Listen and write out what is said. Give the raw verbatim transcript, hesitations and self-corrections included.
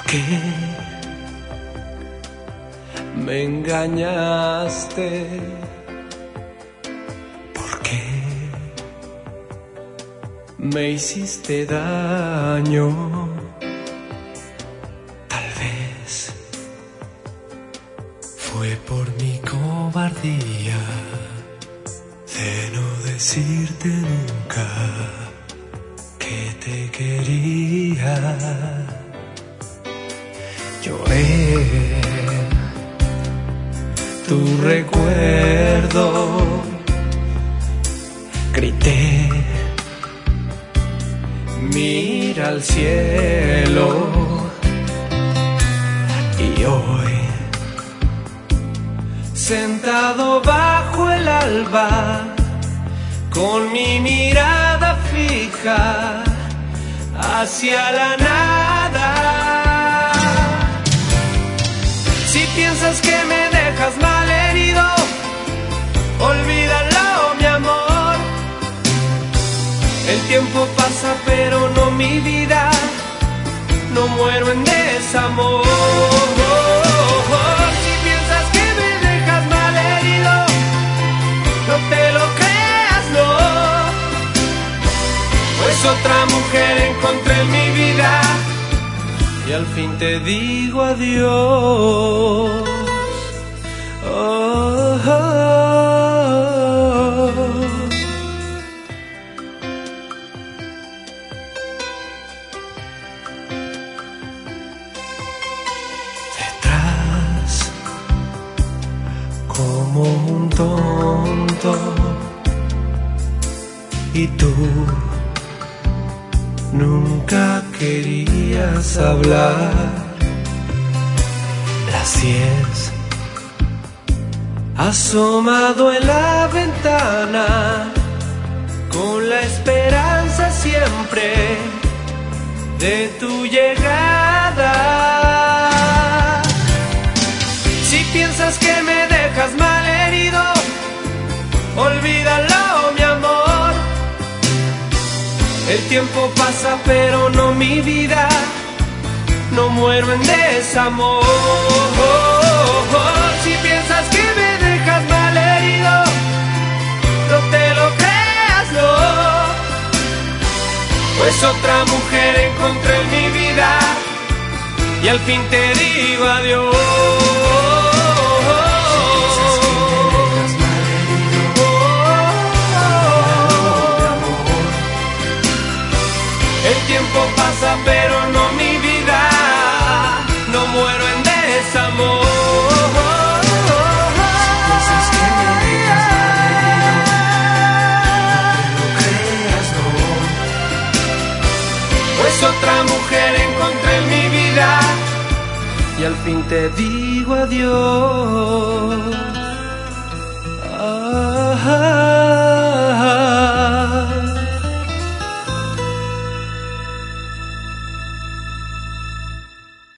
qué me engañaste? ¿Por qué me hiciste daño? Tal vez fue por mi cobardía de no decirte nunca que te quería. Lloré tu recuerdo, grité, mira al cielo, y hoy, sentado bajo el alba, con mi mirada fija hacia la nada. Si piensas que me dejas mal herido, olvídalo, mi amor. El tiempo pasa pero no mi vida, no muero en desamor. Si piensas que me dejas mal herido, no te lo creas, no. Pues otra mujer encontré en mi vida y al fin te digo adiós. Oh, oh, oh. Detrás, como un tonto, y tú nunca querías hablar. Las diez, asomado en la ventana, con la esperanza siempre de tu llegada. Si piensas que me dejas mal herido, olvídalo, mi amor. El tiempo pasa pero no mi vida, no muero en desamor. Si piensas que me dejas mal herido, no te lo creas, no. Pues otra mujer encontré en mi vida y al fin te digo adiós. El tiempo pasa pero no mi vida, no muero en desamor. Si piensas que me dejas mal herido, no te lo creas, no. Pues otra mujer encontré en mi vida y al fin te digo adiós.